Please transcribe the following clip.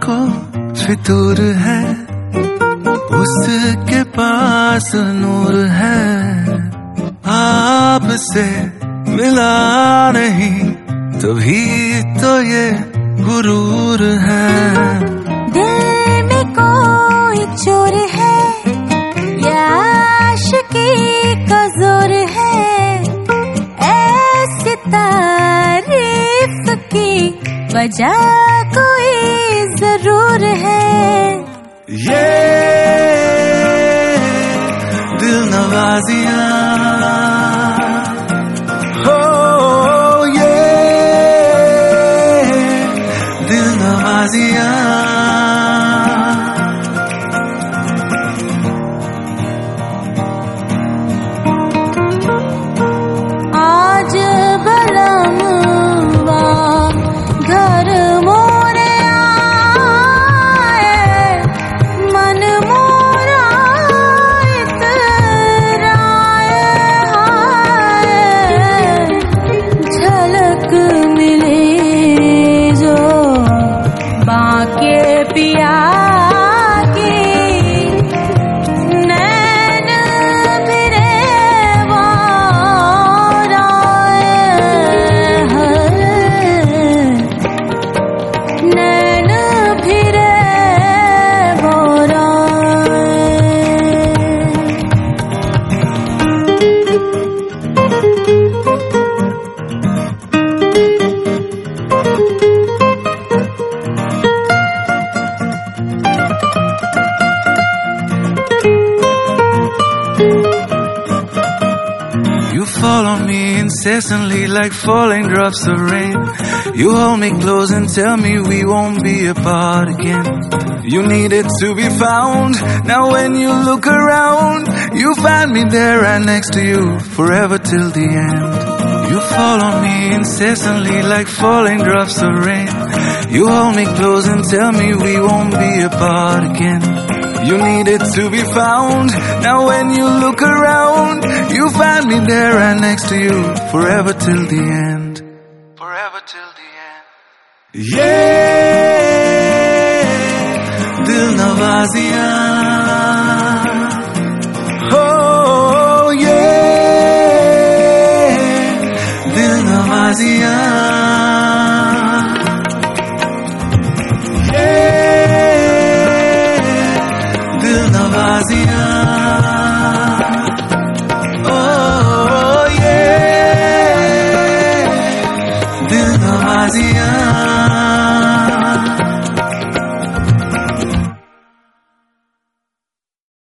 को फितूर है, उसके पास नूर है, आपसे मिला नहीं तभी तो ये गुरूर है। दिल में कोई चोर है या आशिकी का जोर है, ऐसी तारीफ की वजह कोई जरूर है। ये दिल नवाजियां हो, ये दिल नवाजियां। आज बलमवा घर मोरे आए, मन मोरा इतराए हाय, झलक मिले जो बाके पिया की, नैन फिरे नैन फिरे You fall on me incessantly like falling drops of rain. You hold me close and tell me we won't be apart again. You needed to be found. Now when you look around, you find me there right next to you, forever till the end. You fall on me incessantly like falling drops of rain. You hold me close and tell me we won't be apart again. You needed to be found. Now when you look around, you find me there right next to you, forever till the end. Forever till the end. Yeah, dil nawaziyan.